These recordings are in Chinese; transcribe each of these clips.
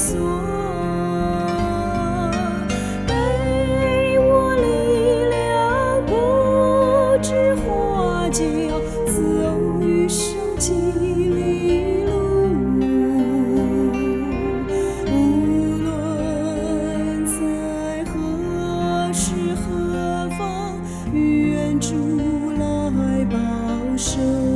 索，给我力量，不致花脚，走余生几里路。无论在何时何方，愿主来保守。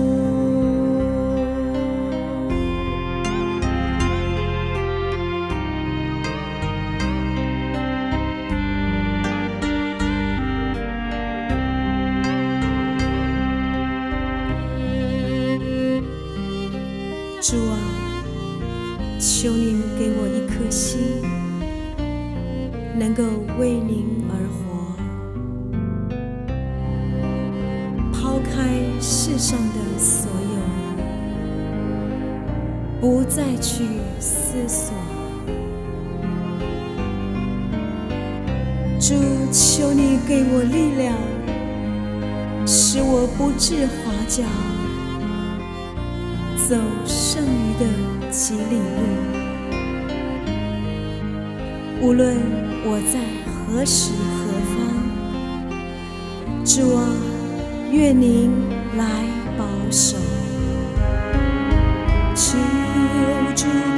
主啊，求您给我一颗心，能够为您而活，抛开世上的所有，不再去思索。主，求你给我力量，使我不致滑脚，走剩余的几里路。无论我在何时何方，主啊，愿您来保守。求主